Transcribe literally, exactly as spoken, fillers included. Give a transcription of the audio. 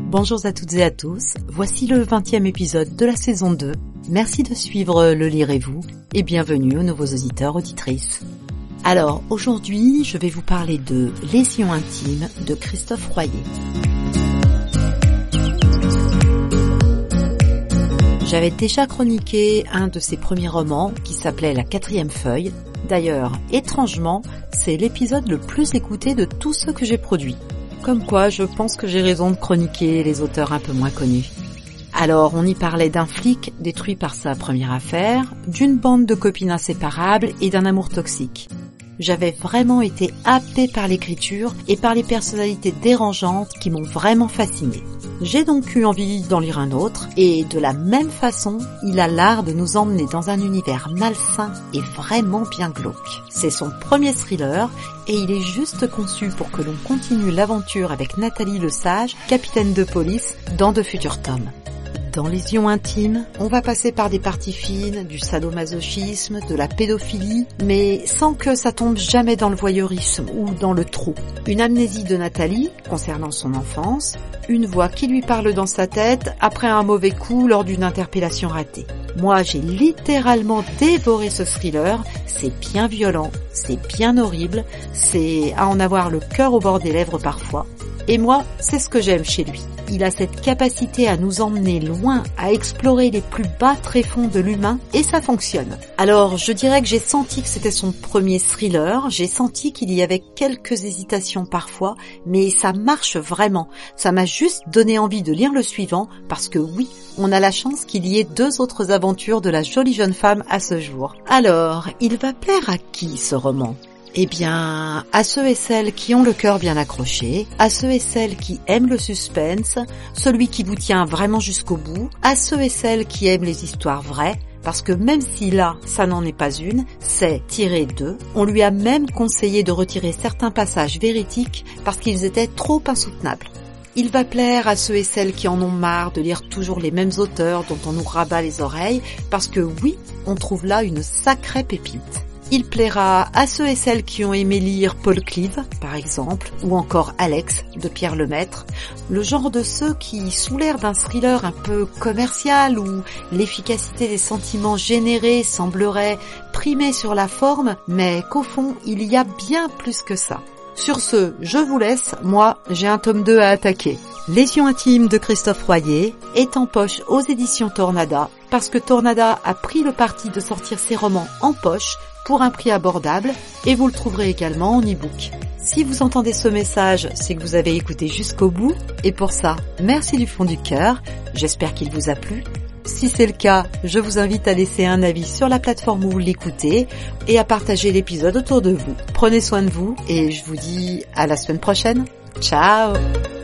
Bonjour à toutes et à tous, voici le vingtième épisode de la saison deux. Merci de suivre Le Lirez-vous et bienvenue aux nouveaux auditeurs auditrices. Alors aujourd'hui, je vais vous parler de Lésions intimes de Christophe Royer. J'avais déjà chroniqué un de ses premiers romans qui s'appelait La quatrième feuille. D'ailleurs, étrangement, c'est l'épisode le plus écouté de tous ceux que j'ai produits. Comme quoi, je pense que j'ai raison de chroniquer les auteurs un peu moins connus. Alors, on y parlait d'un flic détruit par sa première affaire, d'une bande de copines inséparables et d'un amour toxique. J'avais vraiment été happée par l'écriture et par les personnalités dérangeantes qui m'ont vraiment fascinée. J'ai donc eu envie d'en lire un autre, et de la même façon, il a l'art de nous emmener dans un univers malsain et vraiment bien glauque. C'est son premier thriller, et il est juste conçu pour que l'on continue l'aventure avec Nathalie Lesage, capitaine de police, dans de futurs tomes. Dans Lésions intimes, on va passer par des parties fines, du sadomasochisme, de la pédophilie, mais sans que ça tombe jamais dans le voyeurisme ou dans le trop. Une amnésie de Nathalie concernant son enfance, une voix qui lui parle dans sa tête après un mauvais coup lors d'une interpellation ratée. Moi, j'ai littéralement dévoré ce thriller, c'est bien violent, c'est bien horrible, c'est à en avoir le cœur au bord des lèvres parfois. Et moi, c'est ce que j'aime chez lui. Il a cette capacité à nous emmener loin, à explorer les plus bas tréfonds de l'humain, et ça fonctionne. Alors, je dirais que j'ai senti que c'était son premier thriller, j'ai senti qu'il y avait quelques hésitations parfois, mais ça marche vraiment. Ça m'a juste donné envie de lire le suivant, parce que oui, on a la chance qu'il y ait deux autres aventures de la jolie jeune femme à ce jour. Alors, il va plaire à qui ce roman ? Eh bien, à ceux et celles qui ont le cœur bien accroché, à ceux et celles qui aiment le suspense, celui qui vous tient vraiment jusqu'au bout, à ceux et celles qui aiment les histoires vraies, parce que même si là, ça n'en est pas une, c'est tiré d'eux. On lui a même conseillé de retirer certains passages véridiques parce qu'ils étaient trop insoutenables. Il va plaire à ceux et celles qui en ont marre de lire toujours les mêmes auteurs dont on nous rabat les oreilles, parce que oui, on trouve là une sacrée pépite. Il plaira à ceux et celles qui ont aimé lire Paul Clive, par exemple, ou encore Alex, de Pierre Lemaître, le genre de ceux qui, sous l'air d'un thriller un peu commercial où l'efficacité des sentiments générés semblerait primer sur la forme, mais qu'au fond, il y a bien plus que ça. Sur ce, je vous laisse, moi, j'ai un tome deux à attaquer. Lésions intimes de Christophe Royer est en poche aux éditions Tornada, parce que Tornada a pris le parti de sortir ses romans en poche pour un prix abordable, et vous le trouverez également en e-book. Si vous entendez ce message, c'est que vous avez écouté jusqu'au bout, et pour ça, merci du fond du cœur, j'espère qu'il vous a plu. Si c'est le cas, je vous invite à laisser un avis sur la plateforme où vous l'écoutez et à partager l'épisode autour de vous. Prenez soin de vous et je vous dis à la semaine prochaine. Ciao!